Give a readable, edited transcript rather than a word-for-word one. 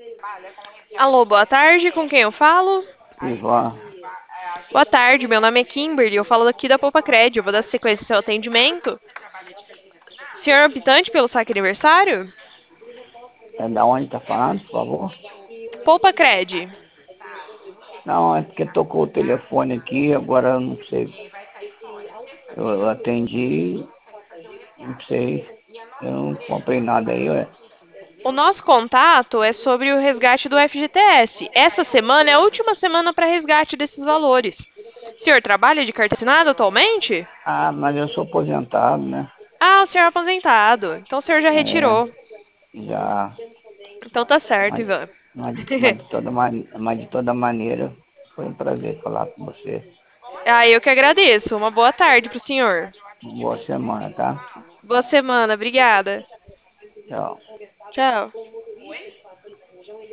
Alô, boa tarde, com quem eu falo? Ivan, Boa tarde, meu nome é Kimberly, eu falo aqui da Poupa Cred, eu vou dar sequência ao seu atendimento. Senhor optante pelo saque aniversário? é da onde tá falando, por favor? Poupa Cred. Não, é porque tocou o telefone aqui, agora eu não sei. Eu atendi, não sei. Eu não comprei nada aí, ué. O nosso contato é sobre o resgate do FGTS. Essa semana é a última semana para resgate desses valores. O senhor trabalha de carteira assinada atualmente? Ah, mas eu sou aposentado, né? Ah, o senhor é aposentado. Então o senhor já É, retirou. já. Então tá certo, Mas, Ivan. mas de toda maneira, foi um prazer falar com você. Ah, eu que agradeço. Uma boa tarde pro senhor. Boa semana, tá? Boa semana, obrigada. Tchau. Tchau.